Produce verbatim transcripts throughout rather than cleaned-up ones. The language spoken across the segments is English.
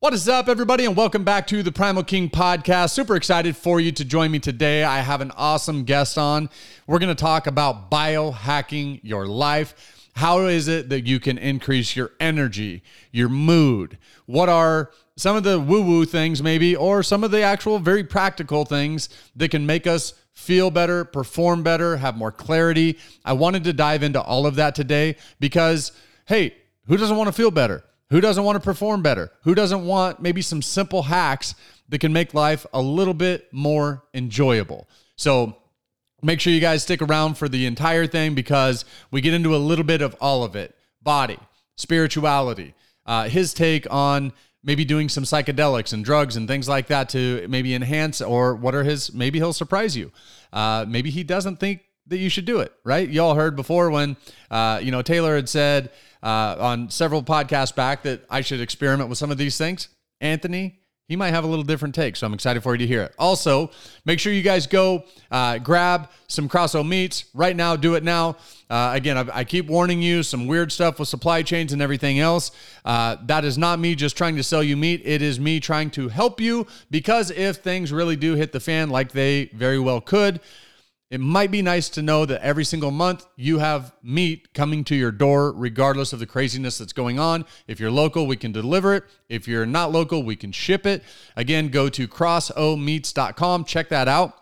What is up, everybody, and welcome back to the Primal King Podcast. Super excited for you to join me today. I have an awesome guest on. We're going to talk about biohacking your life. How is it that you can increase your energy, your mood? What are some of the woo-woo things maybe, or some of the actual very practical things that can make us feel better, perform better, have more clarity? I wanted to dive into all of that today because, hey, who doesn't want to feel better? Who doesn't want to perform better? Who doesn't want maybe some simple hacks that can make life a little bit more enjoyable? So make sure you guys stick around for the entire thing because we get into a little bit of all of it. Body, spirituality, uh, his take on maybe doing some psychedelics and drugs and things like that to maybe enhance, or what are his, maybe he'll surprise you. Uh, maybe he doesn't think that you should do it, right? Y'all heard before when, uh, you know, Taylor had said uh, on several podcasts back that I should experiment with some of these things. Anthony, he might have a little different take, so I'm excited for you to hear it. Also, make sure you guys go uh, grab some Crosso meats right now. Do it now. Uh, again, I, I keep warning you, some weird stuff with supply chains and everything else. Uh, that is not me just trying to sell you meat. It is me trying to help you, because if things really do hit the fan like they very well could, it might be nice to know that every single month you have meat coming to your door, regardless of the craziness that's going on. If you're local, we can deliver it. If you're not local, we can ship it. Again, go to crosso meats dot com. Check that out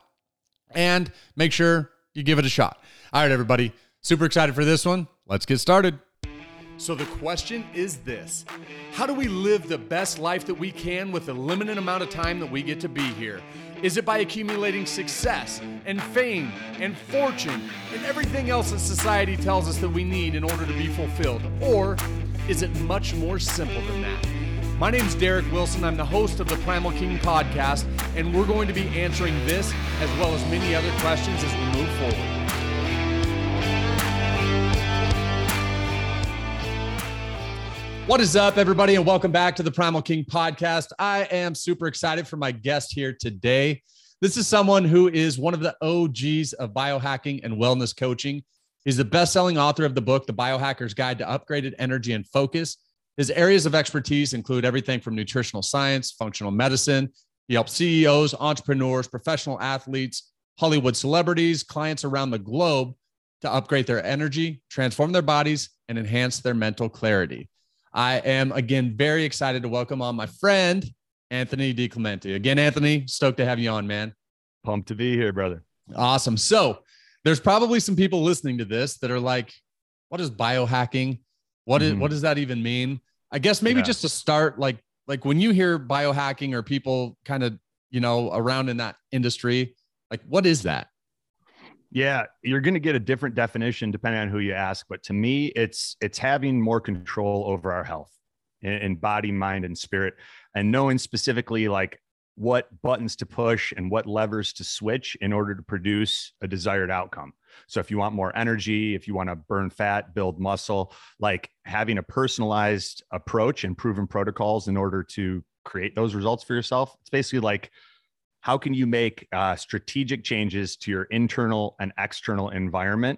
and make sure you give it a shot. All right, everybody. Super excited for this one. Let's get started. So the question is this: how do we live the best life that we can with the limited amount of time that we get to be here? Is it by accumulating success and fame and fortune and everything else that society tells us that we need in order to be fulfilled? Or is it much more simple than that? My name's Derek Wilson. I'm the host of the Primal King Podcast, and we're going to be answering this as well as many other questions as we move forward. What is up, everybody, and welcome back to the Primal King Podcast. I am super excited for my guest here today. This is someone who is one of the O Gs of biohacking and wellness coaching. He's the best-selling author of the book, The Biohacker's Guide to Upgraded Energy and Focus. His areas of expertise include everything from nutritional science, functional medicine. He helps C E Os, entrepreneurs, professional athletes, Hollywood celebrities, clients around the globe to upgrade their energy, transform their bodies, and enhance their mental clarity. I am, again, very excited to welcome on my friend, Anthony DiClemente. Again, Anthony, stoked to have you on, man. Pumped to be here, brother. Awesome. So there's probably some people listening to this that are like, what is biohacking? What is, mm-hmm. what does that even mean? I guess maybe yeah. just to start, like, like when you hear biohacking or people kind of, you know, around in that industry, like, what is that? Yeah, you're going to get a different definition depending on who you ask. But to me, it's it's having more control over our health in, in body, mind, and spirit, and knowing specifically like what buttons to push and what levers to switch in order to produce a desired outcome. So if you want more energy, if you want to burn fat, build muscle, like having a personalized approach and proven protocols in order to create those results for yourself. It's basically like, how can you make uh, strategic changes to your internal and external environment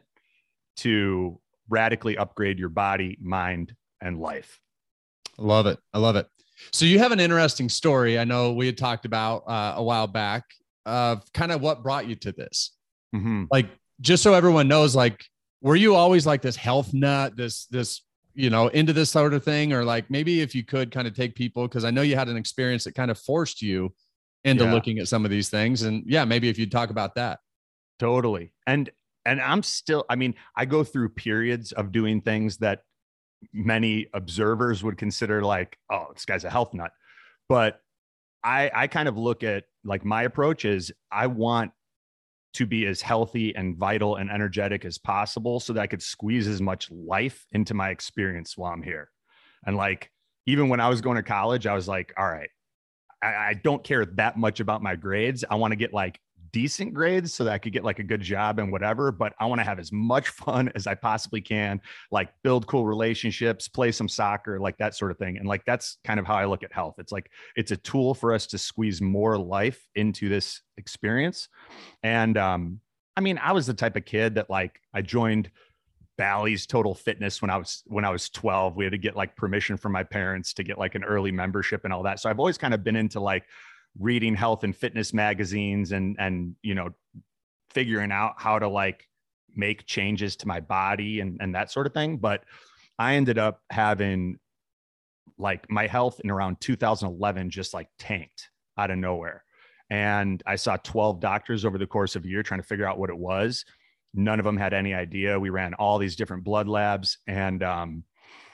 to radically upgrade your body, mind, and life? I love it. I love it. So you have an interesting story. I know we had talked about uh, a while back of kind of what brought you to this. Mm-hmm. Like, just so everyone knows, like, were you always like this health nut, this, this, you know, into this sort of thing? Or like, maybe if you could kind of take people, because I know you had an experience that kind of forced you into yeah. looking at some of these things. And yeah, maybe if you'd talk about that. Totally. And, and I'm still, I mean, I go through periods of doing things that many observers would consider like, oh, this guy's a health nut. But I, I kind of look at like my approach is I want to be as healthy and vital and energetic as possible so that I could squeeze as much life into my experience while I'm here. And like, even when I was going to college, I was like, all right, I don't care that much about my grades. I want to get like decent grades so that I could get like a good job and whatever, but I want to have as much fun as I possibly can, like build cool relationships, play some soccer, like that sort of thing. And like, that's kind of how I look at health. It's like, it's a tool for us to squeeze more life into this experience. And um, I mean, I was the type of kid that like, I joined Bally's Total Fitness when I was when I was twelve. We had to get like permission from my parents to get like an early membership and all that. So I've always kind of been into like reading health and fitness magazines and and you know figuring out how to like make changes to my body and and that sort of thing. But I ended up having like my health in around two thousand eleven just like tanked out of nowhere. And I saw twelve doctors over the course of a year trying to figure out what it was. None of them had any idea. We ran all these different blood labs, and um,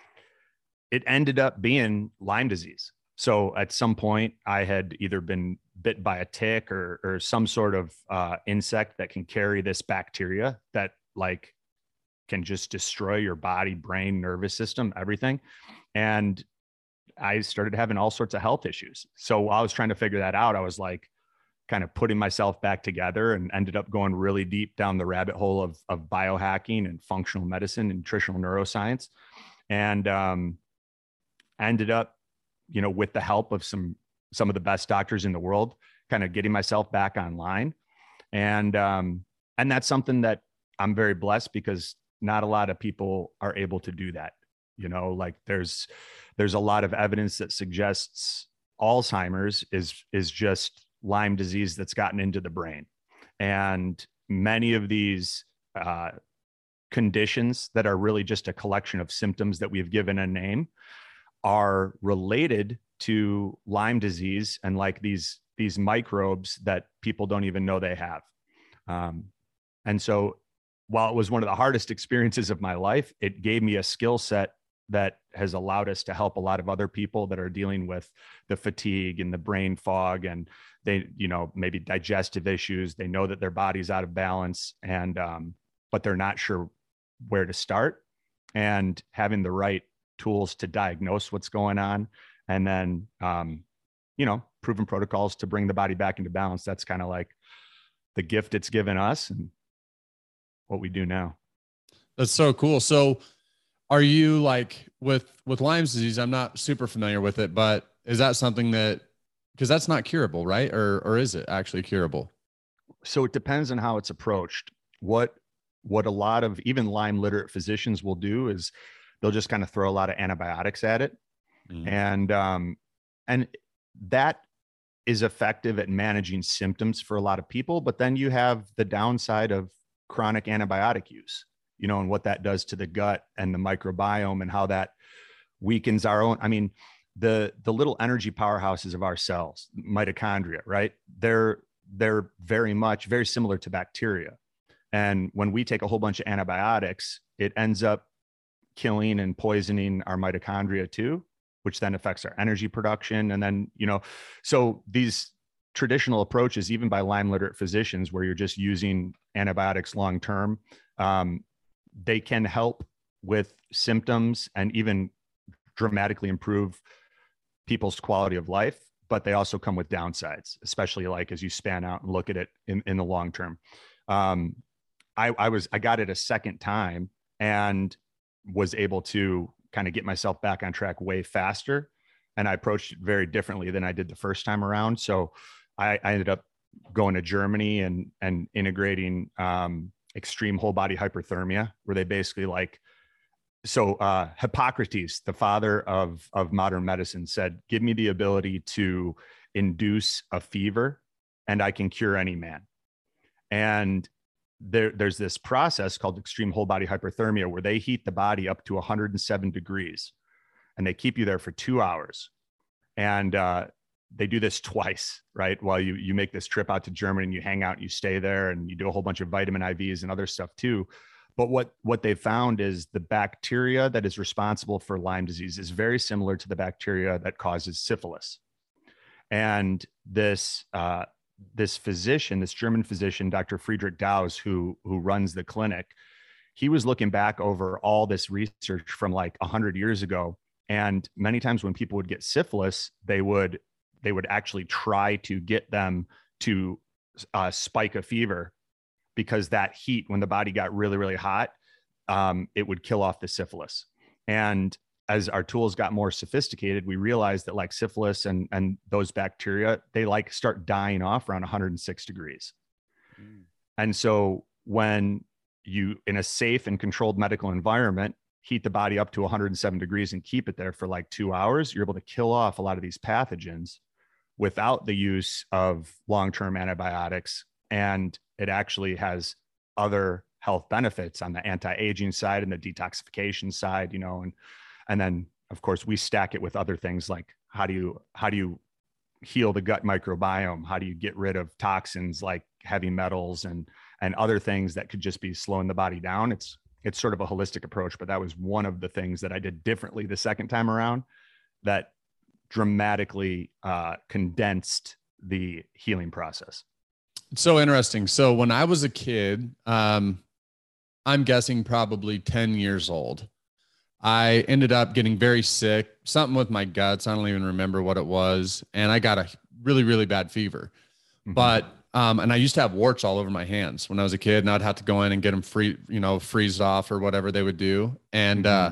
it ended up being Lyme disease. So at some point I had either been bit by a tick or, or some sort of uh, insect that can carry this bacteria that like can just destroy your body, brain, nervous system, everything. And I started having all sorts of health issues. So while I was trying to figure that out, I was like kind of putting myself back together and ended up going really deep down the rabbit hole of, of biohacking and functional medicine and nutritional neuroscience. And um, ended up, you know, with the help of some, some of the best doctors in the world, kind of getting myself back online. And, um, and that's something that I'm very blessed because not a lot of people are able to do that. You know, like there's, there's a lot of evidence that suggests Alzheimer's is, is just Lyme disease that's gotten into the brain. And many of these uh, conditions that are really just a collection of symptoms that we've given a name are related to Lyme disease and like these, these microbes that people don't even know they have. Um, and so while it was one of the hardest experiences of my life, it gave me a skill set that has allowed us to help a lot of other people that are dealing with the fatigue and the brain fog, and they, you know, maybe digestive issues. They know that their body's out of balance, and, um, but they're not sure where to start, and having the right tools to diagnose what's going on. And then, um, you know, proven protocols to bring the body back into balance. That's kind of like the gift it's given us and what we do now. That's so cool. So are you like with, with Lyme's disease? I'm not super familiar with it, but is that something that, because that's not curable, right? Or, or is it actually curable? So it depends on how it's approached. What, what a lot of even Lyme literate physicians will do is they'll just kind of throw a lot of antibiotics at it. Mm. And, um, and that is effective at managing symptoms for a lot of people, but then you have the downside of chronic antibiotic use, you know, and what that does to the gut and the microbiome and how that weakens our own. I mean, the, the little energy powerhouses of our cells, mitochondria, right? They're, they're very much very similar to bacteria. And when we take a whole bunch of antibiotics, it ends up killing and poisoning our mitochondria too, which then affects our energy production. And then, you know, so these traditional approaches, even by Lyme literate physicians, where you're just using antibiotics long-term, um, they can help with symptoms and even dramatically improve people's quality of life, but they also come with downsides, especially like as you span out and look at it in, in the long term. Um, I, I was, I got it a second time and was able to kind of get myself back on track way faster. And I approached it very differently than I did the first time around. So I, I ended up going to Germany and, and integrating um, extreme whole body hyperthermia, where they basically like, so uh, Hippocrates, the father of, of modern medicine, said, give me the ability to induce a fever and I can cure any man. And there, there's this process called extreme whole body hyperthermia, where they heat the body up to one hundred seven degrees and they keep you there for two hours. And uh, they do this twice, right? While you, you make this trip out to Germany and you hang out and you stay there and you do a whole bunch of vitamin I Vs and other stuff too. But what, what they found is the bacteria that is responsible for Lyme disease is very similar to the bacteria that causes syphilis. And this, uh, this physician, this German physician, Doctor Friedrich Daus, who, who runs the clinic, he was looking back over all this research from like a hundred years ago. And many times when people would get syphilis, they would, they would actually try to get them to uh, spike a fever, because that heat, when the body got really, really hot, um, it would kill off the syphilis. And as our tools got more sophisticated, we realized that like syphilis and, and those bacteria, they like start dying off around one hundred six degrees. Mm. And so when you, in a safe and controlled medical environment, heat the body up to one hundred seven degrees and keep it there for like two hours, you're able to kill off a lot of these pathogens without the use of long-term antibiotics. And it actually has other health benefits on the anti-aging side and the detoxification side, you know, and, and then of course we stack it with other things like how do you, how do you heal the gut microbiome? How do you get rid of toxins like heavy metals and, and other things that could just be slowing the body down? It's, it's sort of a holistic approach, but that was one of the things that I did differently the second time around that dramatically uh, condensed the healing process. It's so interesting. So when I was a kid, um, I'm guessing probably ten years old, I ended up getting very sick, something with my guts. I don't even remember what it was. And I got a really, really bad fever, mm-hmm. but, um, and I used to have warts all over my hands when I was a kid, and I'd have to go in and get them free, you know, freezed off or whatever they would do. And, mm-hmm. uh,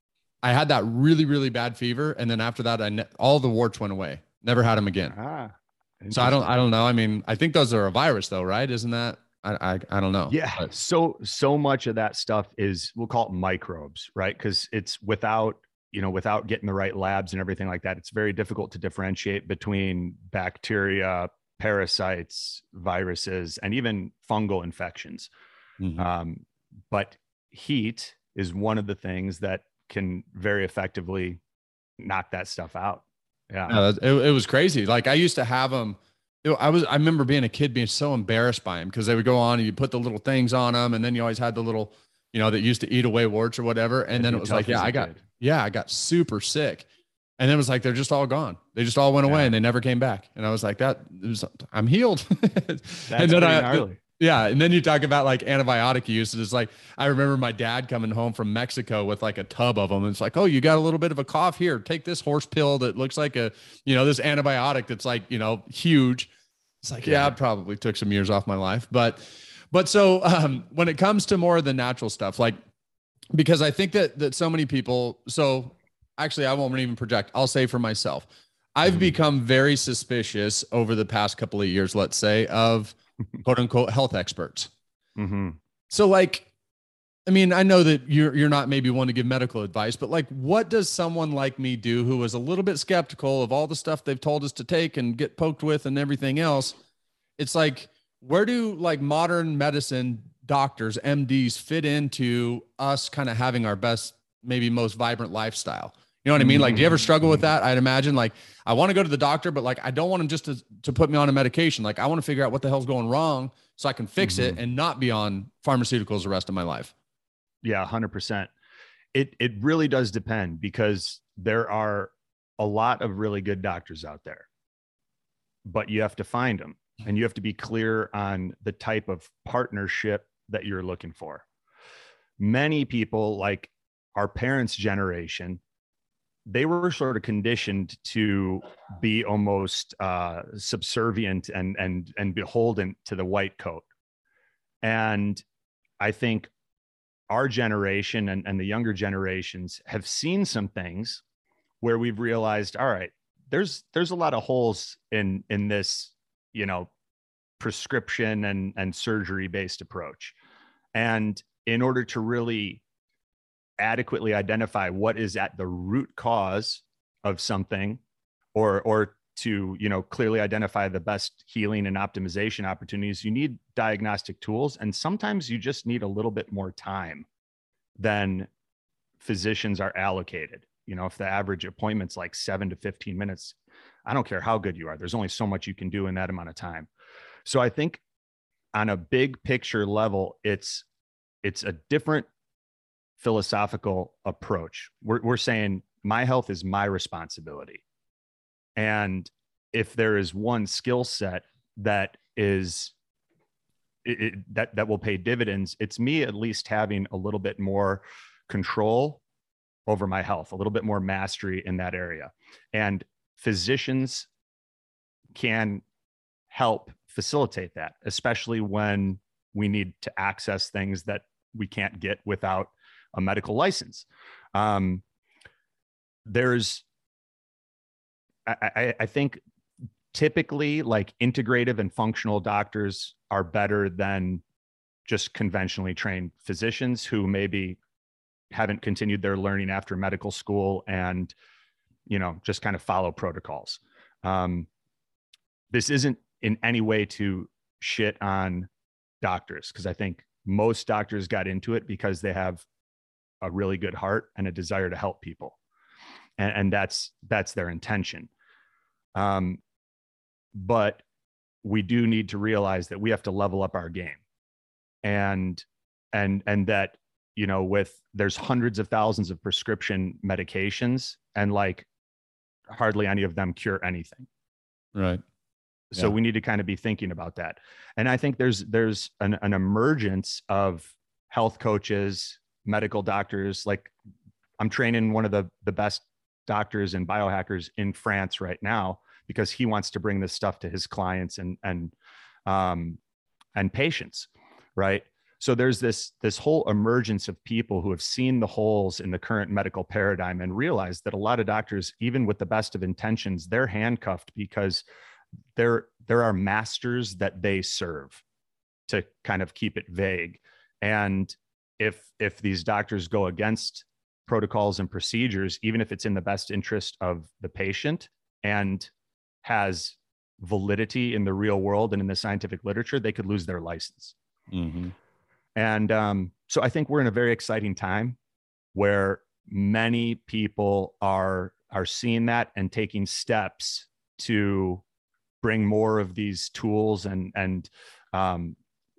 I had that really, really bad fever. And then after that, I, ne- all the warts went away. Never had them again. Ah, so I don't, I don't know. I mean, I think those are a virus though, right? Isn't that, I, I, I don't know. Yeah. But. So, so much of that stuff is, we'll call it microbes, right? Cause it's without, you know, without getting the right labs and everything like that, it's very difficult to differentiate between bacteria, parasites, viruses, and even fungal infections. Mm-hmm. Um, but heat is one of the things that can very effectively knock that stuff out. Yeah. yeah it, it was crazy. Like I used to have them. It, I was, I remember being a kid being so embarrassed by them because they would go on and you put the little things on them. And then you always had the little, you know, that used to eat away warts or whatever. And It'd then it was like, yeah, I got, kid. yeah, I got super sick. And then it was like, they're just all gone. They just all went away yeah. and they never came back. And I was like, that was, I'm healed. That's and then I, gnarly. Yeah. And then you talk about like antibiotic use. It's like, I remember my dad coming home from Mexico with like a tub of them. And it's like, oh, you got a little bit of a cough here. Take this horse pill that looks like a, you know, this antibiotic that's like, you know, huge. It's like, yeah, yeah I probably took some years off my life. But, but so um, when it comes to more of the natural stuff, like, because I think that, that so many people, so actually I won't even project. I'll say for myself, I've mm-hmm. become very suspicious over the past couple of years, let's say, of quote unquote health experts. Mm-hmm. So like, I mean, I know that you're, you're not maybe one to give medical advice, but like, what does someone like me do who was a little bit skeptical of all the stuff they've told us to take and get poked with and everything else? It's like, where do like modern medicine doctors, M Ds fit into us kind of having our best, maybe most vibrant lifestyle? You know what I mean? Like, do you ever struggle with that? I'd imagine like, I want to go to the doctor, but like, I don't want him just to, to put me on a medication. Like I want to figure out what the hell's going wrong so I can fix mm-hmm. it and not be on pharmaceuticals the rest of my life. Yeah. A hundred percent. It, it really does depend because there are a lot of really good doctors out there, but you have to find them and you have to be clear on the type of partnership that you're looking for. Many people, like our parents' generation, they were sort of conditioned to be almost uh, subservient and, and, and beholden to the white coat. And I think our generation and, and the younger generations have seen some things where we've realized, all right, there's, there's a lot of holes in, in this, you know, prescription and, and surgery based approach. And in order to really adequately identify what is at the root cause of something, or or to, you know, clearly identify the best healing and optimization opportunities, you need diagnostic tools. And sometimes you just need a little bit more time than physicians are allocated. You know, if the average appointment's like seven to fifteen minutes, I don't care how good you are, there's only so much you can do in that amount of time. So I think on a big picture level, it's it's a different philosophical approach. We're, we're saying my health is my responsibility. And if there is one skill set that is it, it, that, that will pay dividends, it's me at least having a little bit more control over my health, a little bit more mastery in that area. And physicians can help facilitate that, especially when we need to access things that we can't get without a medical license. Um, there's, I, I, I think typically like integrative and functional doctors are better than just conventionally trained physicians who maybe haven't continued their learning after medical school and, you know, just kind of follow protocols. Um, this isn't in any way to shit on doctors, because I think most doctors got into it because they have a really good heart and a desire to help people. And, and that's, that's their intention. Um, but we do need to realize that we have to level up our game, and, and, and that, you know, with, there's hundreds of thousands of prescription medications, and like hardly any of them cure anything. Right. So Yeah. we need to kind of be thinking about that. And I think there's, there's an, an emergence of health coaches, medical doctors. Like, I'm training one of the, the best doctors and biohackers in France right now, because he wants to bring this stuff to his clients and, and, um, and patients. Right. So there's this, this whole emergence of people who have seen the holes in the current medical paradigm and realized that a lot of doctors, even with the best of intentions, they're handcuffed because there, there are masters that they serve, to kind of keep it vague. And if, if these doctors go against protocols and procedures, even if it's in the best interest of the patient and has validity in the real world and in the scientific literature, they could lose their license. Mm-hmm. And um, so I think we're in a very exciting time where many people are, are seeing that and taking steps to bring more of these tools and, and um,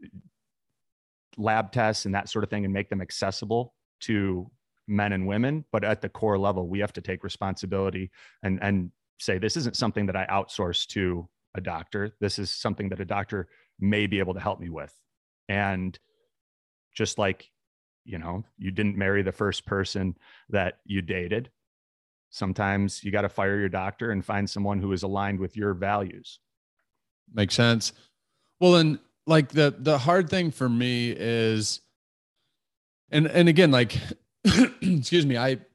lab tests and that sort of thing, and make them accessible to men and women. But at the core level, we have to take responsibility and, and say, this isn't something that I outsource to a doctor. This is something that a doctor may be able to help me with. And just like, you know, you didn't marry the first person that you dated. Sometimes you got to fire your doctor and find someone who is aligned with your values. Makes sense. Well, and like the, the hard thing for me is, and, and again, like, excuse me, I,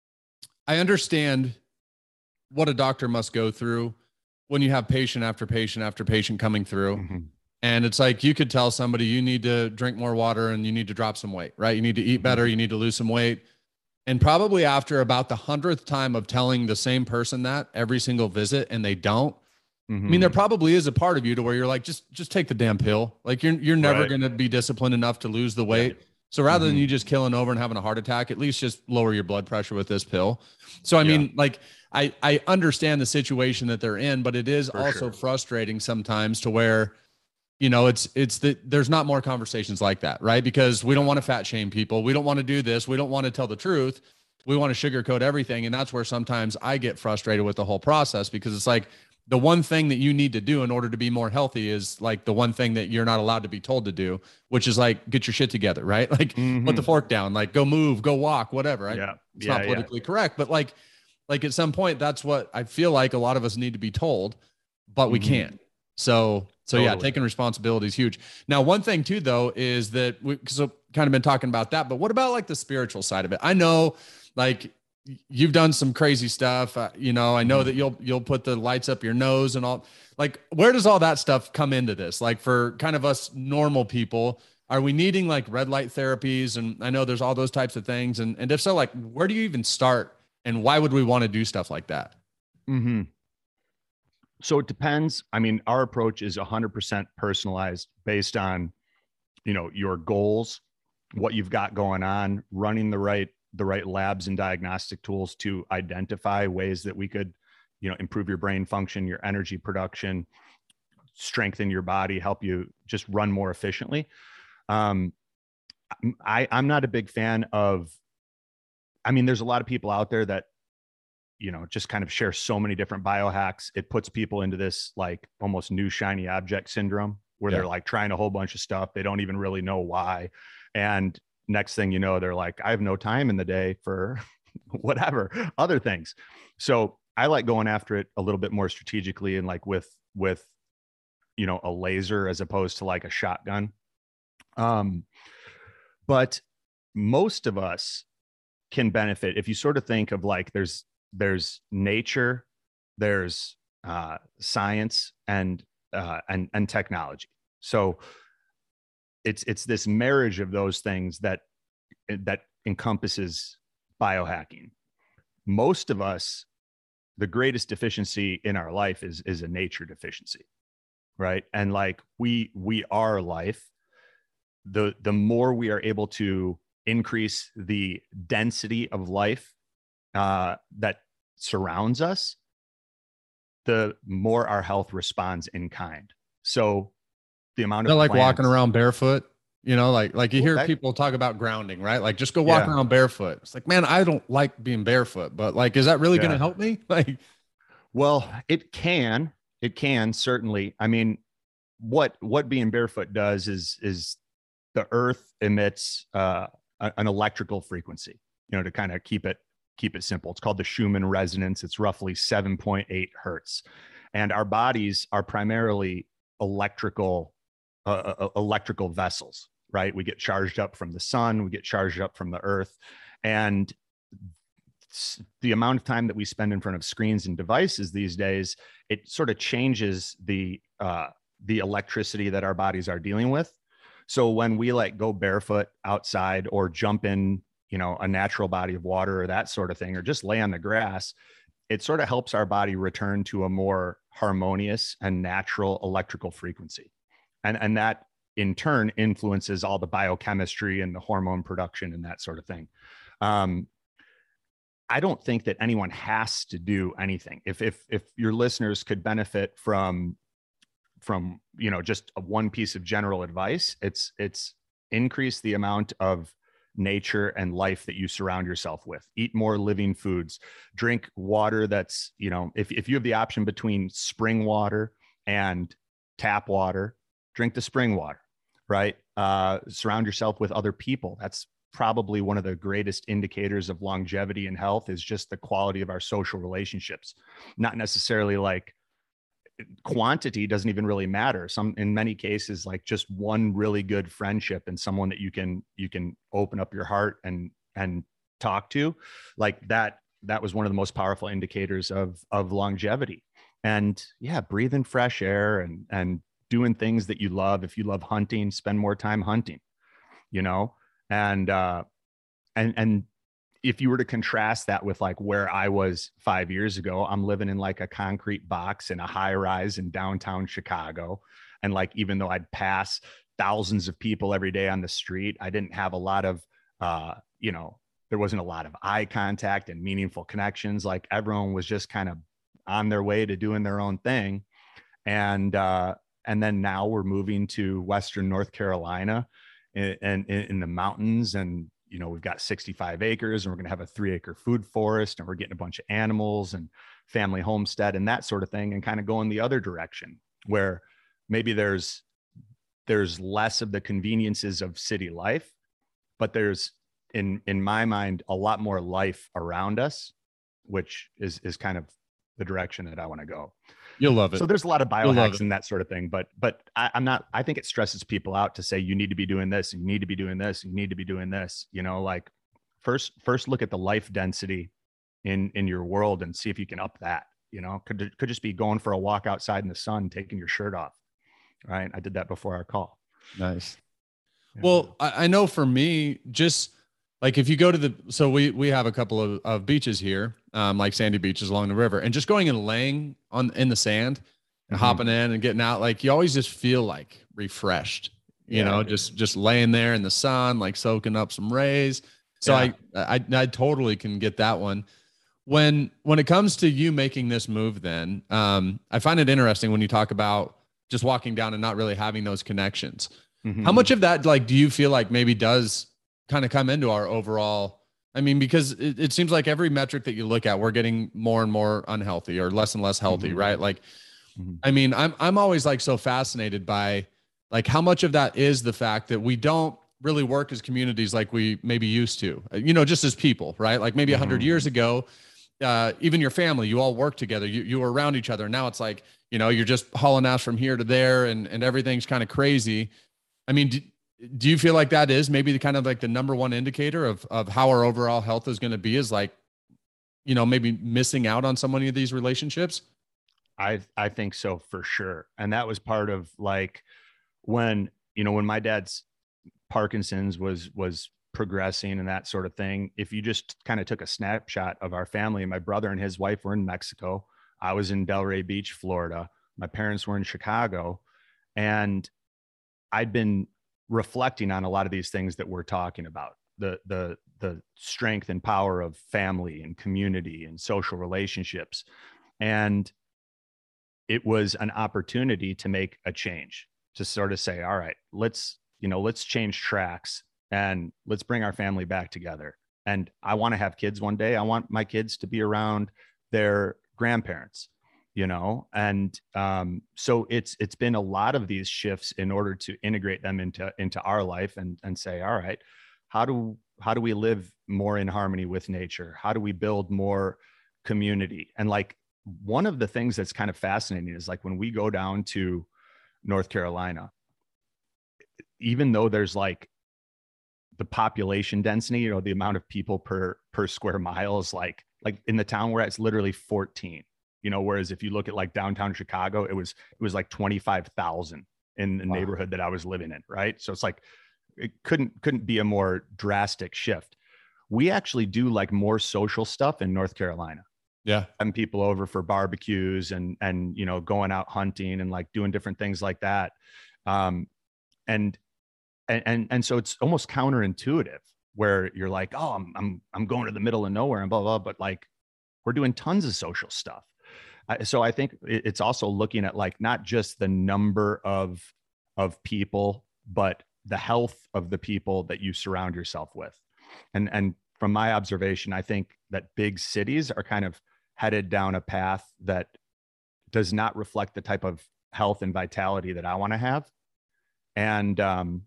I understand what a doctor must go through when you have patient after patient after patient coming through. Mm-hmm. And it's like, you could tell somebody you need to drink more water and you need to drop some weight, right? You need to eat better. Mm-hmm. You need to lose some weight. And probably after about the hundredth time of telling the same person that every single visit, and they don't, mm-hmm. I mean, there probably is a part of you to where you're like, just, just take the damn pill. Like you're, you're never right. going to be disciplined enough to lose the weight. Yeah. So rather mm-hmm. than you just killing over and having a heart attack, at least just lower your blood pressure with this pill. So, I yeah. mean, like, I, I understand the situation that they're in, but it is For also sure. frustrating sometimes to where, you know, it's, it's that there's not more conversations like that, right? Because we don't want to fat shame people. We don't want to do this. We don't want to tell the truth. We want to sugarcoat everything. And that's where sometimes I get frustrated with the whole process, because it's like, the one thing that you need to do in order to be more healthy is like the one thing that you're not allowed to be told to do, which is like, get your shit together, right? Like mm-hmm. put the fork down, like go move, go walk, whatever. Right? Yeah. It's yeah, not politically yeah. correct, but like, like at some point, that's what I feel like a lot of us need to be told, but mm-hmm. we can't. So, so totally. yeah, taking responsibility is huge. Now, one thing too, though, is that we so kind of been talking about that, but what about like the spiritual side of it? I know like you've done some crazy stuff. Uh, you know, I know mm-hmm. that you'll, you'll put the lights up your nose and all. Like, where does all that stuff come into this? Like for kind of us normal people, are we needing like red light therapies? And I know there's all those types of things. And, and if so, like, where do you even start and why would we want to do stuff like that? Mm-hmm. So it depends. I mean, our approach is one hundred percent personalized based on, you know, your goals, what you've got going on, running the right, the right labs and diagnostic tools to identify ways that we could, you know, improve your brain function, your energy production, strengthen your body, help you just run more efficiently. Um, I, I'm not a big fan of, I mean, there's a lot of people out there that, you know, just kind of share so many different biohacks. It puts people into this like almost new shiny object syndrome where yeah. they're like trying a whole bunch of stuff. They don't even really know why. And next thing you know, they're like, I have no time in the day for whatever other things. So I like going after it a little bit more strategically and like with, with, you know, a laser as opposed to like a shotgun. Um, but most of us can benefit if you sort of think of like, there's, there's nature, there's uh, science and, uh, and, and technology. So it's, it's this marriage of those things that, that encompasses biohacking. Most of us, the greatest deficiency in our life is, is a nature deficiency. Right. And like we, we are life. The, the more we are able to increase the density of life uh, that surrounds us, the more our health responds in kind. So the amount of like plants, walking around barefoot, you know, like, like you well, hear that, people talk about grounding, right? Like just go walk yeah, around barefoot. It's like, man, I don't like being barefoot, but like, is that really going to yeah. help me? Like, Well, it can, it can certainly. I mean, what, what being barefoot does is, is the earth emits uh, an electrical frequency, you know, to kind of keep it, keep it simple. It's called the Schumann resonance. It's roughly seven point eight hertz. And our bodies are primarily electrical, uh, uh, electrical vessels, right? We get charged up from the sun, we get charged up from the earth. And the amount of time that we spend in front of screens and devices these days, it sort of changes the, uh, the electricity that our bodies are dealing with. So when we like go barefoot outside or jump in, you know, a natural body of water or that sort of thing, or just lay on the grass, it sort of helps our body return to a more harmonious and natural electrical frequency. And, and that in turn influences all the biochemistry and the hormone production and that sort of thing. Um, I don't think that anyone has to do anything. If, if, if your listeners could benefit from, from, you know, just a one piece of general advice, it's, it's increase the amount of nature and life that you surround yourself with. Eat more living foods, drink water that's, you know, if, if you have the option between spring water and tap water, drink the spring water, right? Uh, surround yourself with other people. That's probably one of the greatest indicators of longevity and health, is just the quality of our social relationships. Not necessarily like quantity doesn't even really matter. Some, in many cases, like just one really good friendship and someone that you can, you can open up your heart and, and talk to, like that, that was one of the most powerful indicators of, of longevity. And yeah, breathing fresh air and, and doing things that you love. If you love hunting, spend more time hunting, you know? And, uh, and, and if you were to contrast that with like where I was five years ago, I'm living in like a concrete box in a high rise in downtown Chicago. And like, even though I'd pass thousands of people every day on the street, I didn't have a lot of, uh, you know, there wasn't a lot of eye contact and meaningful connections. Like everyone was just kind of on their way to doing their own thing. And, uh, and then now we're moving to Western North Carolina and in, in, in the mountains, and you know, we've got sixty-five acres and we're going to have a three acre food forest, and we're getting a bunch of animals and family homestead and that sort of thing, and kind of going the other direction where maybe there's, there's less of the conveniences of city life, but there's in, in my mind, a lot more life around us, which is, is kind of the direction that I want to go. You'll love it. So there's a lot of You'll love biohacks it. and that sort of thing, but, but I, I'm not, I think it stresses people out to say, you need to be doing this, and you need to be doing this, and you need to be doing this, you know, like first, first look at the life density in, in your world and see if you can up that, you know, could, could just be going for a walk outside in the sun, taking your shirt off. Right. I did that before our call. Nice. Yeah. Well, I, I know for me, just like if you go to the, so we, we have a couple of, of beaches here, um, like sandy beaches along the river, and just going and laying on in the sand and Mm-hmm. hopping in and getting out, like you always just feel like refreshed, you Yeah, know, dude. just, just laying there in the sun, like soaking up some rays. So Yeah. I, I, I totally can get that one. When, when it comes to you making this move, then, um, I find it interesting when you talk about just walking down and not really having those connections. Mm-hmm. How much of that, like, do you feel like maybe does kind of come into our overall, I mean, because it, it seems like every metric that you look at, we're getting more and more unhealthy or less and less healthy, Mm-hmm. right? Like, Mm-hmm. I mean, I'm, I'm always like so fascinated by like how much of that is the fact that we don't really work as communities like we maybe used to, you know, just as people, right? Like maybe a hundred Mm-hmm. years ago, uh, even your family, you all work together, you, you were around each other. Now it's like, you know, you're just hauling ass from here to there, and, and everything's kind of crazy. I mean, do, do you feel like that is maybe the kind of like the number one indicator of, of how our overall health is going to be, is like, you know, maybe missing out on so many of these relationships? I, I think so for sure. And that was part of like when, you know, when my dad's Parkinson's was, was progressing and that sort of thing. If you just kind of took a snapshot of our family, my brother and his wife were in Mexico. I was in Delray Beach, Florida. My parents were in Chicago. And I'd been reflecting on a lot of these things that we're talking about, the, the, the strength and power of family and community and social relationships. And it was an opportunity to make a change, to sort of say, all right, let's, you know, let's change tracks and let's bring our family back together. And I want to have kids one day. I want my kids to be around their grandparents, you know? And um, so it's, it's been a lot of these shifts in order to integrate them into, into our life and, and say, all right, how do, how do we live more in harmony with nature? How do we build more community? And like, one of the things that's kind of fascinating is like when we go down to North Carolina, even though there's like the population density, you know, the amount of people per, per square mile is like, like in the town where it's literally fourteen, you know, whereas if you look at like downtown Chicago, it was, it was like twenty-five thousand in the wow. neighborhood that I was living in. Right. So it's like, it couldn't, couldn't be a more drastic shift. We actually do like more social stuff in North Carolina. Yeah. Having people over for barbecues and, and, you know, going out hunting and like doing different things like that. Um, and, and, and, and so it's almost counterintuitive where you're like, oh, I'm, I'm, I'm going to the middle of nowhere and blah, blah, but like, we're doing tons of social stuff. I, so I think it's also looking at like, not just the number of, of people, but the health of the people that you surround yourself with. And, and from my observation, I think that big cities are kind of headed down a path that does not reflect the type of health and vitality that I want to have. And, um,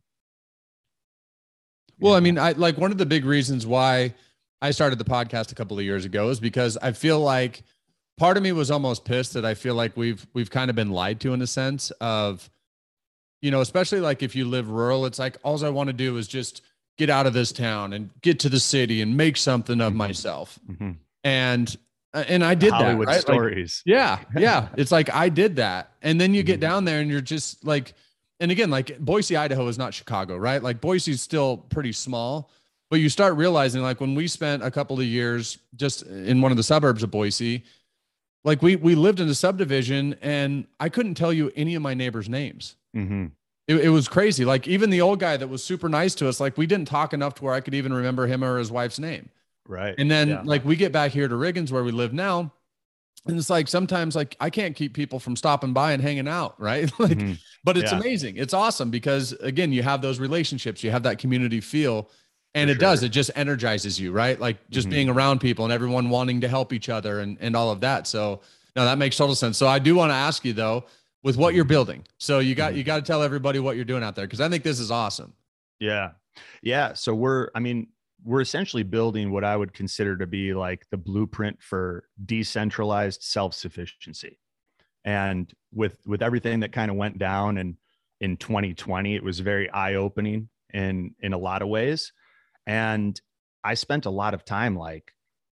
well, I mean, I like one of the big reasons why I started the podcast a couple of years ago is because I feel like part of me was almost pissed that I feel like we've, we've kind of been lied to in a sense of, you know, especially like if you live rural, it's like, all I want to do is just get out of this town and get to the city and make something of mm-hmm. myself. Mm-hmm. And, and I did Hollywood that, right? Stories. Like, yeah. Yeah. It's like, I did that. And then you get down there and you're just like, and again, like Boise, Idaho is not Chicago, right? Like Boise's still pretty small, but you start realizing like when we spent a couple of years just in one of the suburbs of Boise, like we, we lived in a subdivision and I couldn't tell you any of my neighbors' names. Mm-hmm. It, it was crazy. Like even the old guy that was super nice to us, like we didn't talk enough to where I could even remember him or his wife's name. Right. And then yeah. like we get back here to Riggins where we live now. And it's like, sometimes like I can't keep people from stopping by and hanging out. Right. like, mm-hmm. but it's yeah. amazing. It's awesome because again, you have those relationships, you have that community feel and For it sure. does, it just energizes you, right? Like just mm-hmm. being around people and everyone wanting to help each other and, and all of that. So no, that makes total sense. So I do want to ask you though, with what you're building. So you got, mm-hmm. you got to tell everybody what you're doing out there. Cause I think this is awesome. Yeah. Yeah. So we're, I mean, we're essentially building what I would consider to be like the blueprint for decentralized self-sufficiency. And with, with everything that kind of went down and in twenty twenty, it was very eye-opening in, in a lot of ways. And I spent a lot of time like,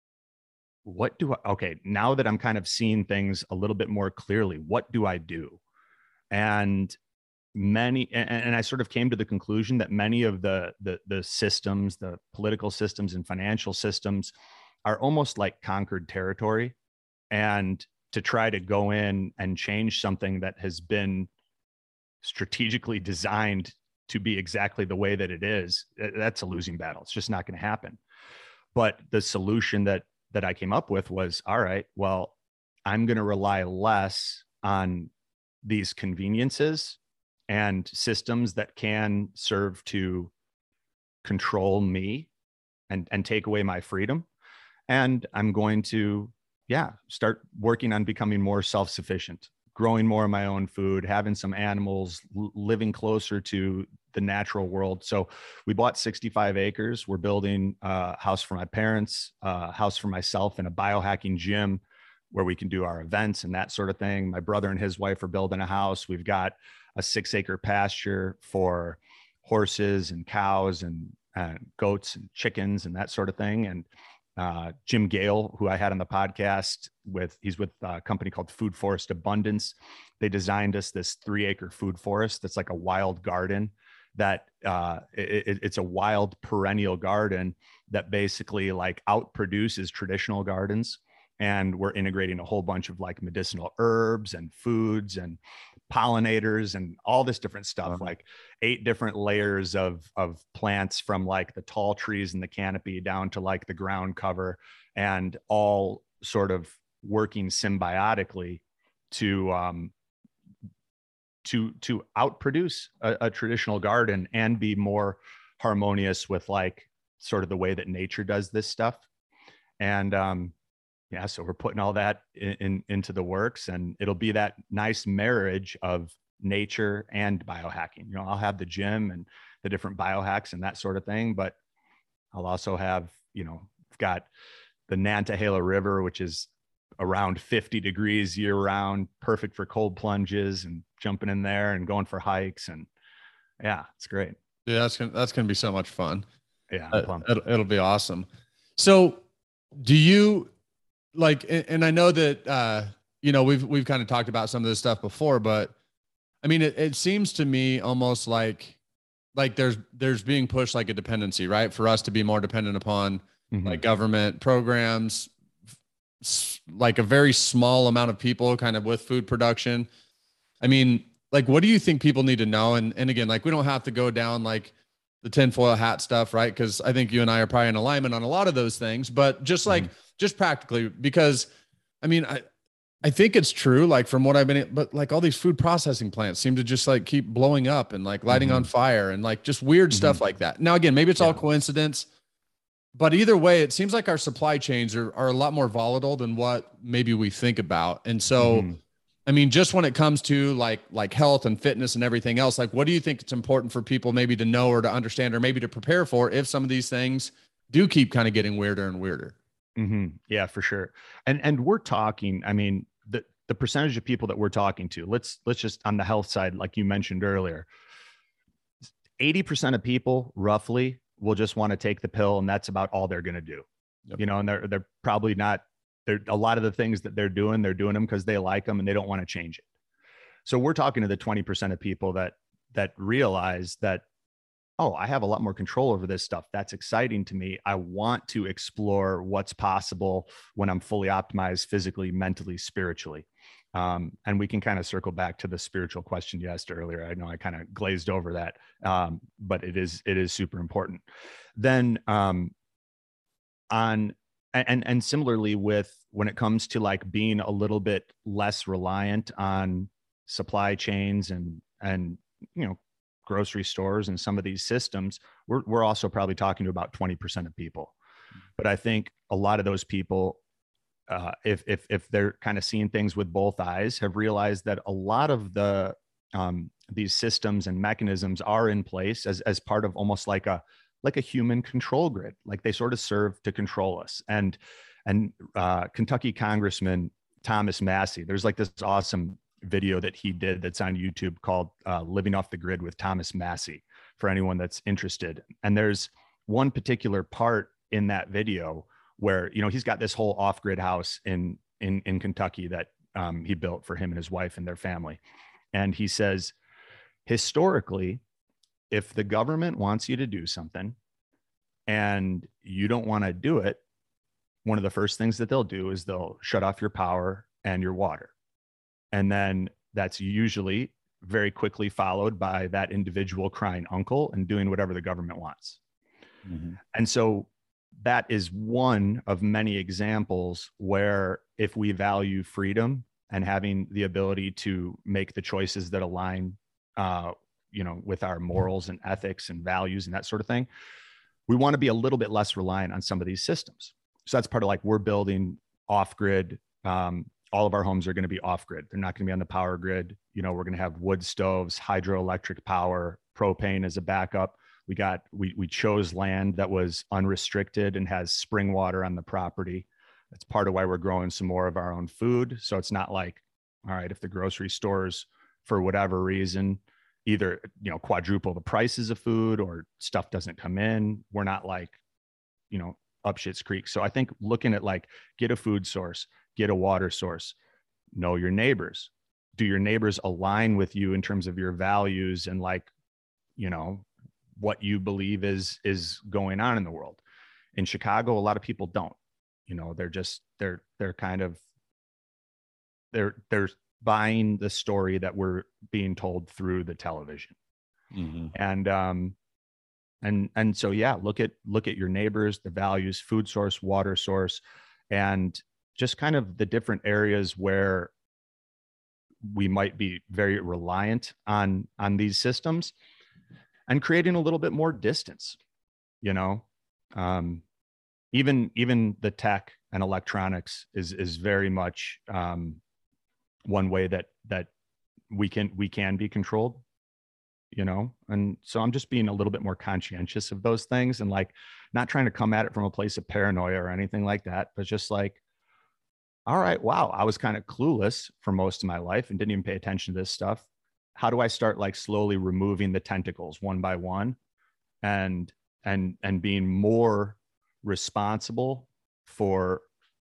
what do I, okay, now that I'm kind of seeing things a little bit more clearly, what do I do? And many, and, and I sort of came to the conclusion that many of the, the, the systems, the political systems and financial systems are almost like conquered territory. And to try to go in and change something that has been strategically designed to be exactly the way that it is, that's a losing battle. It's just not going to happen. But the solution that, that I came up with was, all right, well, I'm going to rely less on these conveniences and systems that can serve to control me and, and take away my freedom. And I'm going to, yeah, start working on becoming more self-sufficient, growing more of my own food, having some animals, l- living closer to the natural world. So we bought sixty-five acres. We're building a house for my parents, a house for myself, and a biohacking gym where we can do our events and that sort of thing. My brother and his wife are building a house. We've got a six acre pasture for horses and cows and, and goats and chickens and that sort of thing. And uh, Jim Gale, who I had on the podcast with, he's with a company called Food Forest Abundance. They designed us this three acre food forest that's like a wild garden. that uh, it, it's a wild perennial garden that basically like outproduces traditional gardens. And we're integrating a whole bunch of like medicinal herbs and foods and pollinators and all this different stuff, uh-huh. like eight different layers of, of plants, from like the tall trees in the canopy down to like the ground cover, and all sort of working symbiotically to, um, to, to outproduce a, a traditional garden and be more harmonious with like sort of the way that nature does this stuff. And, um, yeah, so we're putting all that in, in into the works, and it'll be that nice marriage of nature and biohacking. You know, I'll have the gym and the different biohacks and that sort of thing, but I'll also have, you know, I've got the Nantahala River, which is around fifty degrees year round, perfect for cold plunges and jumping in there and going for hikes. And yeah, it's great. Yeah, that's gonna, that's going to be so much fun. Yeah, uh, it'll, it'll be awesome. So do you, like, and I know that, uh, you know, we've, we've kind of talked about some of this stuff before, but I mean, it, it seems to me almost like, like there's, there's being pushed like a dependency, right? For us to be more dependent upon mm-hmm. like government programs, like a very small amount of people kind of with food production. I mean, like, what do you think people need to know? And, and again, like, we don't have to go down like the tinfoil hat stuff, right? Cause I think you and I are probably in alignment on a lot of those things, but just like, mm-hmm. just practically, because I mean, I, I think it's true. Like from what I've been, but like all these food processing plants seem to just like keep blowing up and like lighting mm-hmm. on fire and like just weird mm-hmm. stuff like that. Now, again, maybe it's yeah. all coincidence, but either way, it seems like our supply chains are, are a lot more volatile than what maybe we think about. And so, mm-hmm. I mean, just when it comes to like, like health and fitness and everything else, like, what do you think it's important for people maybe to know or to understand, or maybe to prepare for, if some of these things do keep kind of getting weirder and weirder? Mm-hmm. Yeah, for sure. And, and we're talking, I mean, the, the percentage of people that we're talking to, let's, let's just on the health side, like you mentioned earlier, eighty percent of people roughly will just want to take the pill, and that's about all they're going to do. Yep. You know, and they're, they're probably not, they're a lot of the things that they're doing, they're doing them because they like them and they don't want to change it. So we're talking to the twenty percent of people that, that realize that, oh, I have a lot more control over this stuff. That's exciting to me. I want to explore what's possible when I'm fully optimized physically, mentally, spiritually. Um, and we can kind of circle back to the spiritual question you asked earlier. I know I kind of glazed over that, um, but it is, it is super important. Then um, on, and, and similarly with when it comes to like being a little bit less reliant on supply chains and, and, you know, grocery stores and some of these systems, we're, we're also probably talking to about twenty percent of people. But I think a lot of those people, uh, if, if, if they're kind of seeing things with both eyes, have realized that a lot of the, um, these systems and mechanisms are in place as, as part of almost like a, like a human control grid. Like they sort of serve to control us. And, and, uh, Kentucky Congressman Thomas Massie, there's like this awesome video that he did that's on YouTube called uh, Living Off the Grid with Thomas Massie, for anyone that's interested. And there's one particular part in that video where, you know, he's got this whole off-grid house in, in, in Kentucky that um, he built for him and his wife and their family. And he says, historically, if the government wants you to do something and you don't want to do it, one of the first things that they'll do is they'll shut off your power and your water. And then that's usually very quickly followed by that individual crying uncle and doing whatever the government wants. Mm-hmm. And so that is one of many examples where if we value freedom and having the ability to make the choices that align, uh, you know, with our morals and ethics and values and that sort of thing, we want to be a little bit less reliant on some of these systems. So that's part of like, we're building off-grid, um, all of our homes are going to be off grid. They're not going to be on the power grid. You know, we're going to have wood stoves, hydroelectric power, propane as a backup. We got, we, we chose land that was unrestricted and has spring water on the property. That's part of why we're growing some more of our own food. So it's not like, all right, if the grocery stores, for whatever reason, either, you know, quadruple the prices of food or stuff doesn't come in, we're not like, you know, up shit's creek. So I think looking at like, get a food source, get a water source, know your neighbors. Do your neighbors align with you in terms of your values and like you know, what you believe is, is going on in the world. In Chicago, a lot of people don't, you know, they're just, they're, they're kind of, they're, they're buying the story that we're being told through the television. Mm-hmm. And, um, and, and so, yeah, look at, look at your neighbors, the values, food source, water source, and just kind of the different areas where we might be very reliant on, on these systems, and creating a little bit more distance, you know, um, even, even the tech and electronics is, is very much, um, one way that, that we can, we can be controlled, you know? And so I'm just being a little bit more conscientious of those things, and like, not trying to come at it from a place of paranoia or anything like that, but just like, all right, wow, I was kind of clueless for most of my life and didn't even pay attention to this stuff. How do I start like slowly removing the tentacles one by one, and, and, and being more responsible for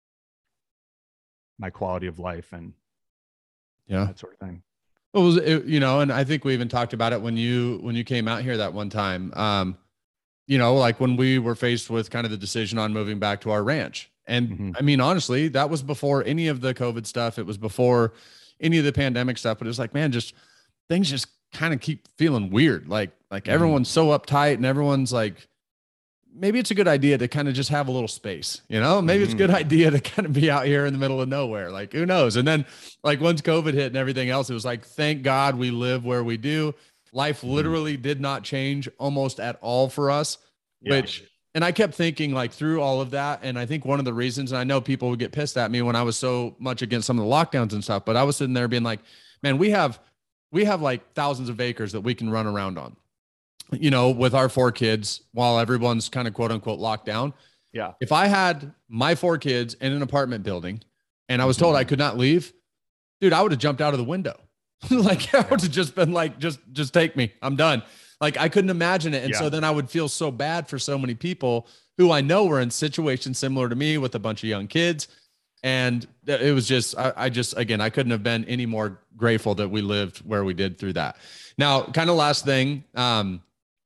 my quality of life and yeah, that sort of thing. It was, it, you know, and I think we even talked about it when you, when you came out here that one time, um, you know, like when we were faced with kind of the decision on moving back to our ranch. And mm-hmm. I mean, honestly, that was before any of the COVID stuff. It was before any of the pandemic stuff, but it was like, man, just things just kind of keep feeling weird. Like, like mm-hmm. everyone's so uptight, and everyone's like, maybe it's a good idea to kind of just have a little space, you know, maybe mm-hmm. it's a good idea to kind of be out here in the middle of nowhere. Like, who knows? And then like once COVID hit and everything else, it was like, thank God we live where we do. Life literally mm-hmm. did not change almost at all for us, yeah. which, and I kept thinking like through all of that. And I think one of the reasons, and I know people would get pissed at me when I was so much against some of the lockdowns and stuff, but I was sitting there being like, man, we have, we have like thousands of acres that we can run around on, you know, with our four kids while everyone's kind of quote unquote locked down. Yeah. If I had my four kids in an apartment building and I was told mm-hmm. I could not leave, dude, I would have jumped out of the window. Like I would have just been like, just, just take me. I'm done. Like I couldn't imagine it. And yeah. so then I would feel so bad for so many people who I know were in situations similar to me with a bunch of young kids. And it was just, I, I just, again, I couldn't have been any more grateful that we lived where we did through that. Now, kind of last thing, um,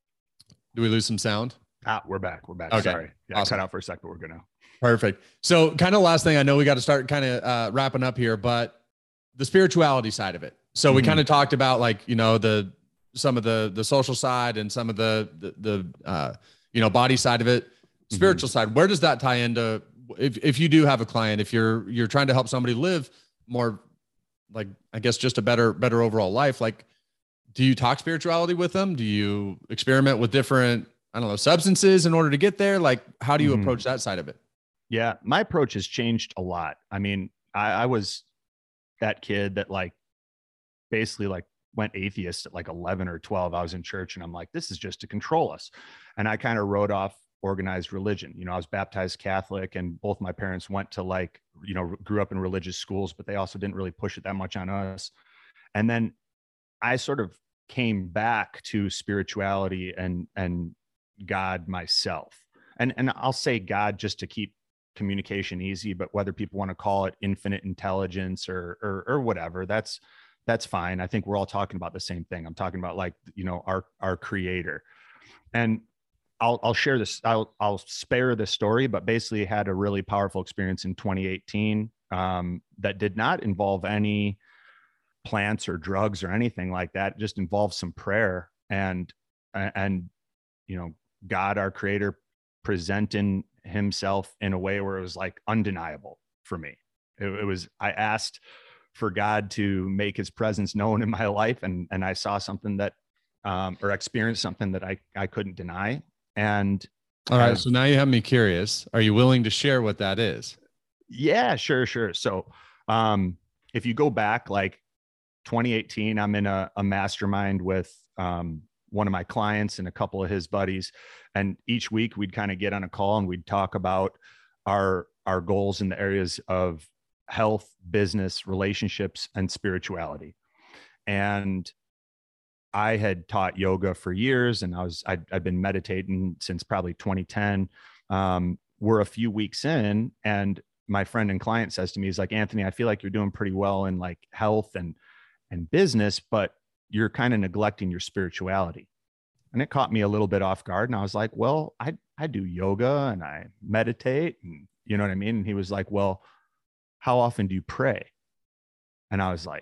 do we lose some sound? Ah, we're back. We're back. Okay. Sorry. Yeah, awesome. I cut out for a sec, but we're good now. Perfect. So kind of last thing, I know we got to start kind of uh, wrapping up here, but the spirituality side of it. So mm-hmm. we kind of talked about like, you know, the, some of the, the social side and some of the, the, the uh, you know, body side of it, spiritual mm-hmm. side. Where does that tie into, if, if you do have a client, if you're, you're trying to help somebody live more, like, I guess just a better, better overall life, like, do you talk spirituality with them? Do you experiment with different, I don't know, substances in order to get there? Like, how do you mm-hmm. approach that side of it? Yeah. My approach has changed a lot. I mean, I, I was that kid that like basically like went atheist at like eleven or twelve. I was in church and I'm like, this is just to control us. And I kind of wrote off organized religion. You know, I was baptized Catholic and both my parents went to like, you know, grew up in religious schools, but they also didn't really push it that much on us. And then I sort of came back to spirituality and, and God myself. And, and I'll say God just to keep communication easy, but whether people want to call it infinite intelligence or, or, or whatever, that's, that's fine. I think we're all talking about the same thing. I'm talking about like, you know, our, our creator. And I'll, I'll share this. I'll, I'll spare this story, but basically had a really powerful experience in twenty eighteen um, that did not involve any plants or drugs or anything like that. It just involved some prayer and, and, you know, God, our creator, presenting himself in a way where it was like undeniable for me. It, it was, I asked for God to make his presence known in my life. And, and I saw something that, um, or experienced something that I, I couldn't deny. And all right. So now you have me curious. Are you willing to share what that is? Yeah, sure. Sure. So, um, if you go back, like twenty eighteen, I'm in a, a mastermind with, um, one of my clients and a couple of his buddies. And each week we'd kind of get on a call and we'd talk about our, our goals in the areas of health, business, relationships, and spirituality. And I had taught yoga for years and I was, I'd, I'd been meditating since probably twenty ten. Um, we're a few weeks in and my friend and client says to me, he's like, Anthony, I feel like you're doing pretty well in like health and, and business, but you're kind of neglecting your spirituality. And it caught me a little bit off guard. And I was like, well, I, I do yoga and I meditate and you know what I mean? And he was like, well, how often do you pray? And I was like,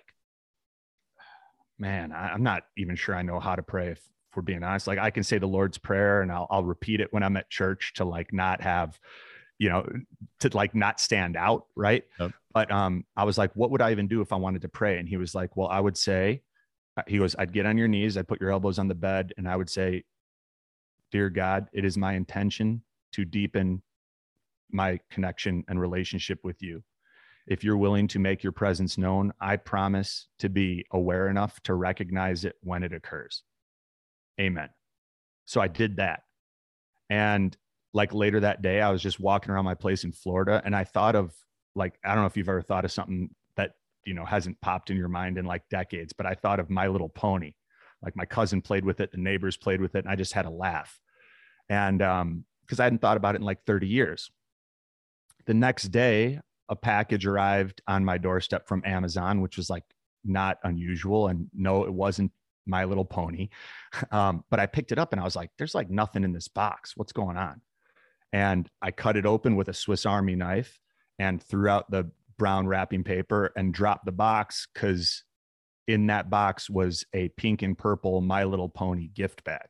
man, I, I'm not even sure I know how to pray if, if we're being honest. Like I can say the Lord's Prayer and I'll, I'll repeat it when I'm at church to like not have, you know, to like not stand out. Right. Yep. But um, I was like, what would I even do if I wanted to pray? And he was like, well, I would say, he goes, I'd get on your knees, I'd put your elbows on the bed, and I would say, dear God, it is my intention to deepen my connection and relationship with you. If you're willing to make your presence known, I promise to be aware enough to recognize it when it occurs. Amen. So I did that. And like later that day, I was just walking around my place in Florida and I thought of like, I don't know if you've ever thought of something that, you know, hasn't popped in your mind in like decades, but I thought of My Little Pony. Like my cousin played with it, the neighbors played with it, and I just had a laugh. And um, because I hadn't thought about it in like thirty years. The next day, a package arrived on my doorstep from Amazon, which was like not unusual. And no, it wasn't My Little Pony. Um, but I picked it up and I was like, there's like nothing in this box. What's going on? And I cut it open with a Swiss Army knife and threw out the brown wrapping paper and dropped the box because in that box was a pink and purple My Little Pony gift bag.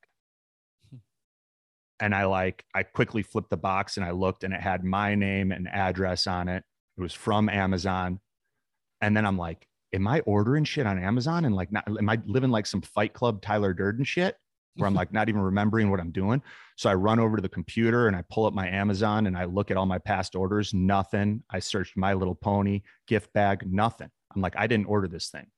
And I like, I quickly flipped the box and I looked and it had my name and address on it. It was from Amazon. And then I'm like, am I ordering shit on Amazon? And like, not, am I living like some Fight Club Tyler Durden shit where I'm like not even remembering what I'm doing? So I run over to the computer and I pull up my Amazon and I look at all my past orders, nothing. I searched My Little Pony, gift bag, nothing. I'm like, I didn't order this thing.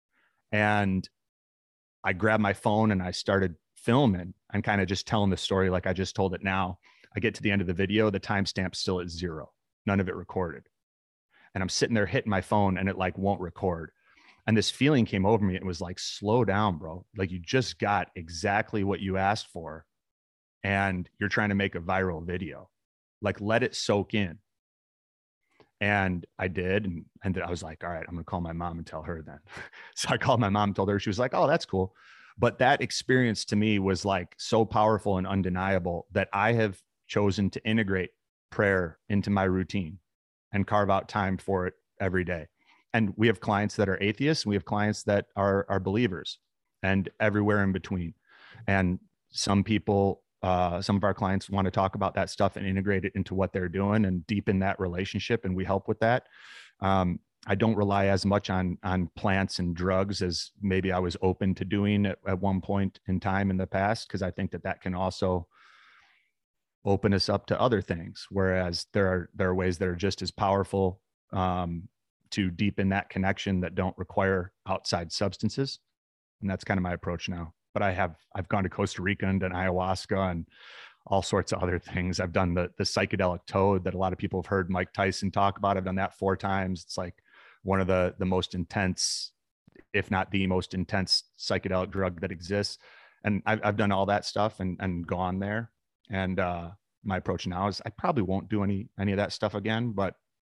And I grabbed my phone and I started filming and kind of just telling the story like I just told it now. I get to the end of the video, the timestamp's still at zero, none of it recorded. And I'm sitting there hitting my phone and it like won't record. And this feeling came over me. It was like, slow down, bro. Like you just got exactly what you asked for. And you're trying to make a viral video. Like let it soak in. And I did. And, and I was like, all right, I'm going to call my mom and tell her then. So I called my mom and told her. She was like, oh, that's cool. But that experience to me was like so powerful and undeniable that I have chosen to integrate prayer into my routine and carve out time for it every day. And we have clients that are atheists. We have clients that are, are believers and everywhere in between. And some people, uh, some of our clients want to talk about that stuff and integrate it into what they're doing and deepen that relationship. And we help with that. Um, I don't rely as much on, on plants and drugs as maybe I was open to doing at, at one point in time in the past, because I think that that can also open us up to other things. Whereas there are, there are ways that are just as powerful um, to deepen that connection that don't require outside substances. And that's kind of my approach now. But I have, I've gone to Costa Rica and done ayahuasca and all sorts of other things. I've done the, the psychedelic toad that a lot of people have heard Mike Tyson talk about. I've done that four times. It's like one of the, the most intense, if not the most intense psychedelic drug that exists. And I've, I've done all that stuff and, and gone there. And uh, my approach now is I probably won't do any, any of that stuff again, but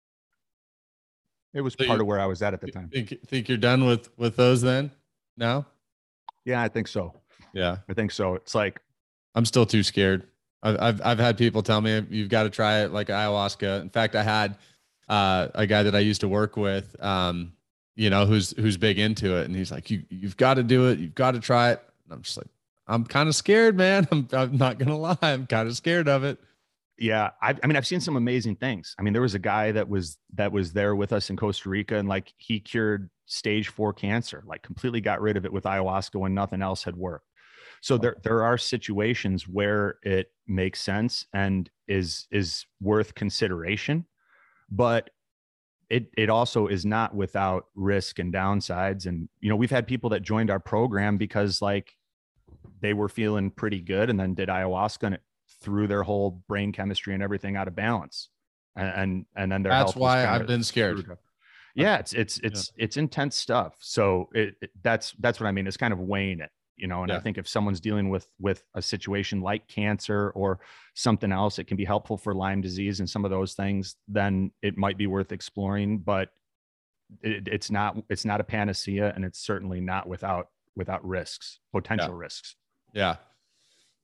it was So part you, of where I was at at the time. Think, think you're done with, with those then now? Yeah, I think so. Yeah. I think so. It's like, I'm still too scared. I've, I've, I've had people tell me you've got to try it like ayahuasca. In fact, I had uh, a guy that I used to work with, um, you know, who's, who's big into it. And he's like, you, you've got to do it. You've got to try it. And I'm just like, I'm kind of scared, man. I'm, I'm not going to lie. I'm kind of scared of it. Yeah. I, I mean, I've seen some amazing things. I mean, there was a guy that was, that was there with us in Costa Rica and like he cured stage four cancer, like completely got rid of it with ayahuasca when nothing else had worked. So there, there are situations where it makes sense and is, is worth consideration, but it, it also is not without risk and downsides. And, you know, we've had people that joined our program because like they were feeling pretty good and then did ayahuasca and it threw their whole brain chemistry and everything out of balance. And, and, and then their That's health why I've been scared. Yeah. It's, it's, it's, yeah. it's intense stuff. So it, it, that's, that's what I mean. It's kind of weighing it. You know, and yeah. I think if someone's dealing with, with a situation like cancer or something else, it can be helpful for Lyme disease and some of those things, then it might be worth exploring, but it, it's not, it's not a panacea and it's certainly not without, without risks, potential yeah. risks. Yeah.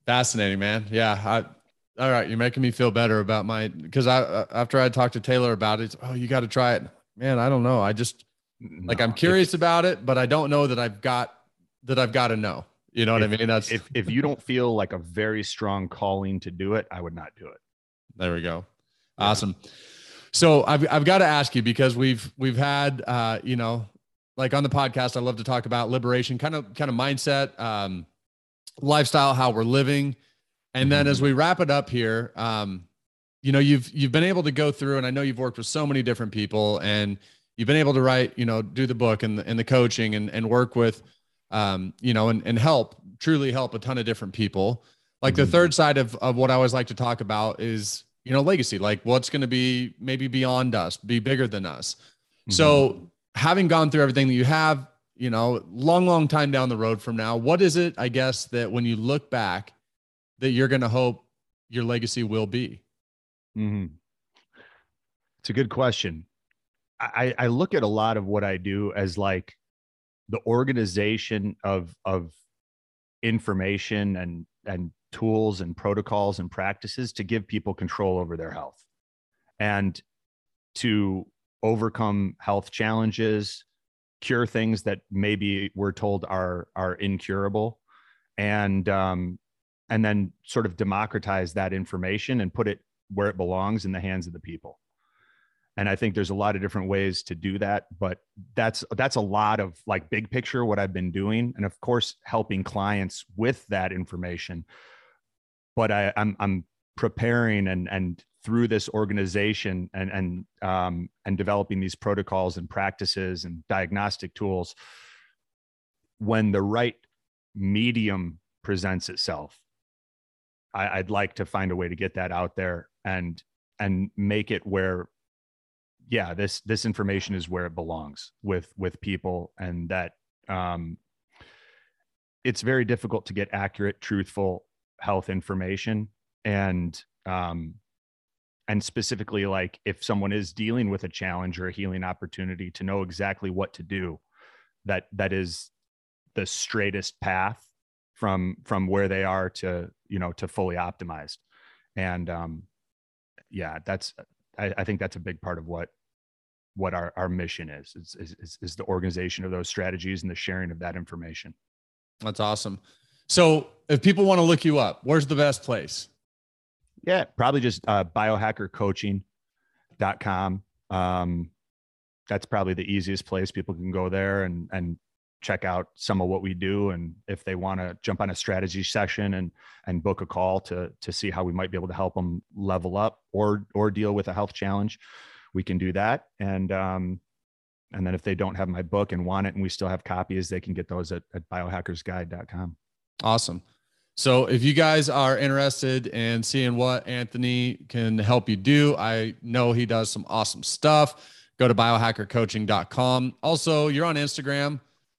Fascinating, man. Yeah. I, all right. You're making me feel better about my, cause I, after I talked to Taylor about it, oh, you got to try it, man. I don't know. I just like, No, I'm curious if, about it, but I don't know that I've got, that I've got to know, you know what if, I mean? That's if, if you don't feel like a very strong calling to do it, I would not do it. There we go. Yeah. Awesome. So I've, I've got to ask you, because we've, we've had, uh, you know, like on the podcast, I love to talk about liberation, kind of, kind of mindset, um, lifestyle, how we're living. And then mm-hmm. as we wrap it up here, um, you know, you've, you've been able to go through, and I know you've worked with so many different people, and you've been able to write, you know, do the book and the, and the coaching and, and work with, um, you know, and, and help, truly help a ton of different people. Like mm-hmm. the third side of, of what I always like to talk about is, you know, legacy, like what's going to be maybe beyond us, be bigger than us. Mm-hmm. So having gone through everything that you have, you know, long, long time down the road from now, what is it, I guess, that when you look back that you're going to hope your legacy will be? Mm-hmm. It's a good question. I, I look at a lot of what I do as like the organization of, of information and, and tools and protocols and practices to give people control over their health and to overcome health challenges, cure things that maybe we're told are, are incurable, and, um, and then sort of democratize that information and put it where it belongs, in the hands of the people. And I think there's a lot of different ways to do that, but that's, that's a lot of like big picture, what I've been doing. And of course, helping clients with that information. But I, I'm, I'm preparing and, and through this organization and, and, um, and developing these protocols and practices and diagnostic tools, when the right medium presents itself, I, I'd like to find a way to get that out there and, and make it where, yeah, this, this information is where it belongs with, with people. And that, um, it's very difficult to get accurate, truthful health information. And, um, and specifically, like if someone is dealing with a challenge or a healing opportunity, to know exactly what to do, that, that is the straightest path from, from where they are to, you know, to fully optimized. And, um, yeah, that's, I, I think that's a big part of what, what our, our mission is, is, is, is the organization of those strategies and the sharing of that information. That's awesome. So if people want to look you up, where's the best place? Yeah, probably just uh, biohacker coaching dot com. Um, that's probably the easiest place. People can go there and, and check out some of what we do. And if they want to jump on a strategy session and, and book a call to, to see how we might be able to help them level up or, or deal with a health challenge, we can do that. And, um, and then if they don't have my book and want it, and we still have copies, they can get those at, at biohackers guide dot com. Awesome. So if you guys are interested in seeing what Anthony can help you do, I know he does some awesome stuff. Go to biohacker coaching dot com. Also, you're on Instagram.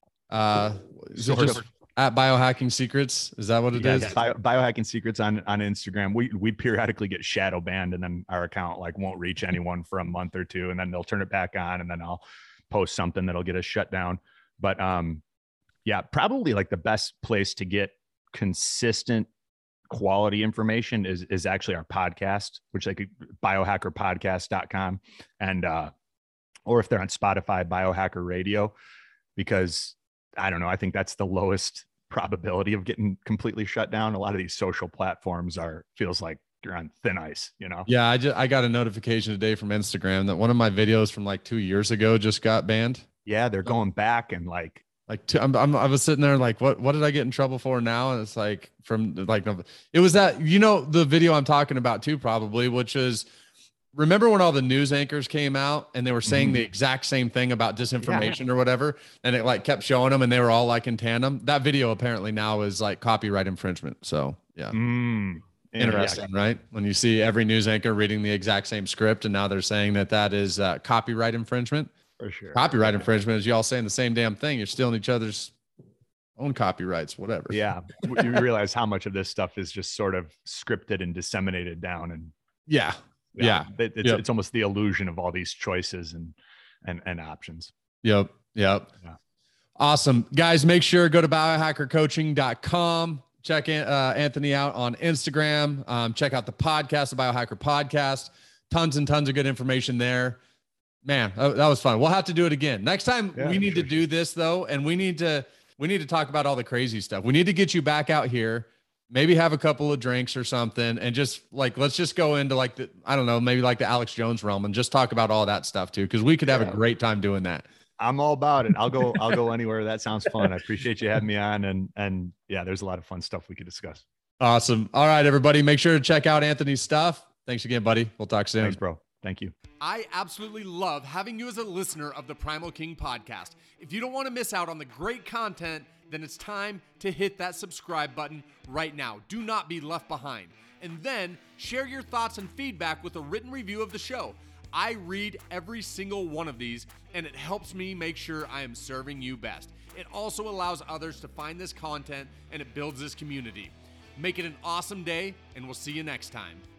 Uh, is it just at Biohacking Secrets? Is that what it yeah, is? Bio, Biohacking Secrets on, on Instagram. We, we periodically get shadow banned, and then our account like won't reach anyone for a month or two, and then they'll turn it back on, and then I'll post something that'll get us shut down. But um, yeah, probably like the best place to get consistent quality information is, is actually our podcast, which like biohacker podcast dot com. And, uh, or if they're on Spotify, Biohacker Radio, because I don't know, I think that's the lowest probability of getting completely shut down. A lot of these social platforms are, feels like you're on thin ice, you know? Yeah. I just, I got a notification today from Instagram that one of my videos from like two years ago just got banned. Yeah. They're going back and like, Like two, I'm, I'm, I was sitting there like, what, what did I get in trouble for now? And it's like from like, it was that, you know, the video I'm talking about too, probably, which is, remember when all the news anchors came out and they were saying mm-hmm. the exact same thing about disinformation yeah. or whatever, and it like kept showing them and they were all like in tandem. That video apparently now is like copyright infringement. So yeah. Mm. Interesting, yeah. right? When you see every news anchor reading the exact same script and now they're saying that that is uh, copyright infringement. For sure. Copyright infringement is y'all saying the same damn thing. You're stealing each other's own copyrights, whatever. Yeah. You realize how much of this stuff is just sort of scripted and disseminated down. And yeah. Yeah. yeah. It, it's, yep. it's almost the illusion of all these choices and, and, and options. Yep. Yep. Yeah. Awesome. Guys, make sure go to biohacker coaching dot com. Check in, uh, Anthony out on Instagram. Um, check out the podcast, the Biohacker Podcast. Tons and tons of good information there. Man, that, that was fun. We'll have to do it again. Next time yeah, we need sure. to do this though. And we need to, we need to talk about all the crazy stuff. We need to get you back out here, maybe have a couple of drinks or something. And just like, let's just go into like the, I don't know, maybe like the Alex Jones realm and just talk about all that stuff too. Cause we could have yeah. a great time doing that. I'm all about it. I'll go, I'll go anywhere. That sounds fun. I appreciate you having me on. And, and yeah, there's a lot of fun stuff we could discuss. Awesome. All right, everybody, make sure to check out Anthony's stuff. Thanks again, buddy. We'll talk soon. Thanks, bro. Thank you. I absolutely love having you as a listener of the Primal King podcast. If you don't want to miss out on the great content, then it's time to hit that subscribe button right now. Do not be left behind. And then share your thoughts and feedback with a written review of the show. I read every single one of these, and it helps me make sure I am serving you best. It also allows others to find this content, and it builds this community. Make it an awesome day, and we'll see you next time.